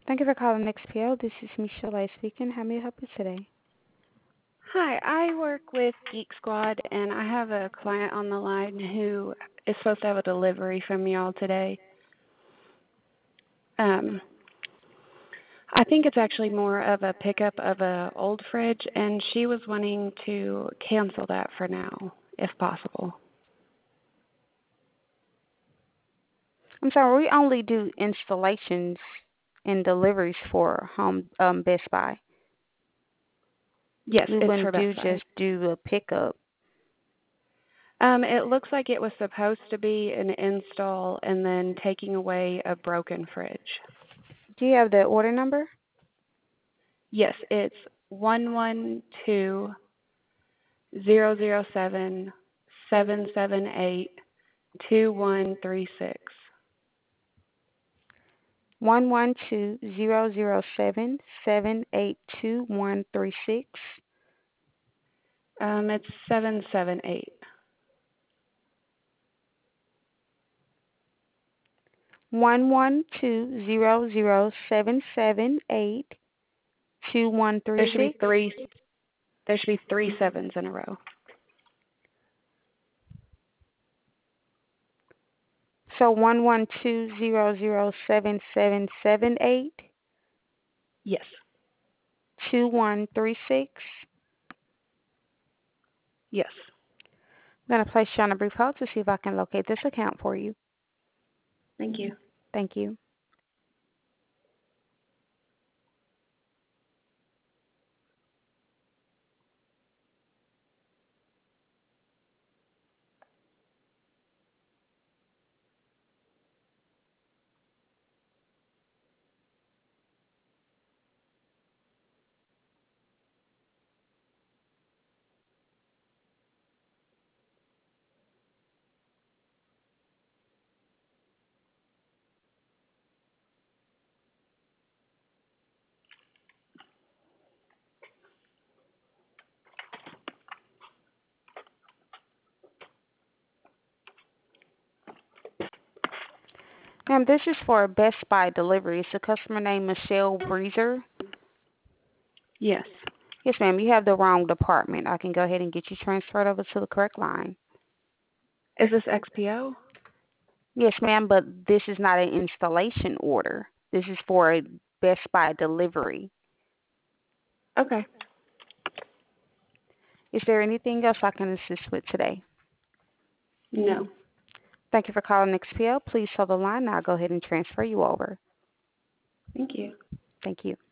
Thank you for calling XPO. This is Michelle speaking. How may I help you today? Hi, I work with Geek Squad, and I have a client on the line who is supposed to have a delivery from y'all today. Um, I think it's actually more of a pickup of a old fridge, and she was wanting to cancel that for now, if possible. I'm sorry, we only do installations and deliveries for home Best Buy. Yes, We it's for wouldn't Best Buy. just do a pickup. It looks like it was supposed to be an install and then taking away a broken fridge. Do you have the order number? Yes, it's 112-007-778-2136. 112-007-782-136. It's 778. 112-007-782-136. There should be three. There should be three sevens in a row. So 112-007-778-2136. Yes. Yes. I'm going to place you on a brief hold to see if I can locate this account for you. Thank you. Thank you. Ma'am, this is for a Best Buy delivery. Is the customer name Michelle Breezer? Yes. Yes, ma'am. You have the wrong department. I can go ahead and get you transferred over to the correct line. Is this XPO? Yes, ma'am, but this is not an installation order. This is for a Best Buy delivery. Okay. Is there anything else I can assist with today? No. Thank you for calling XPO. Please hold the line. I'll go ahead and transfer you over. Thank you. Thank you.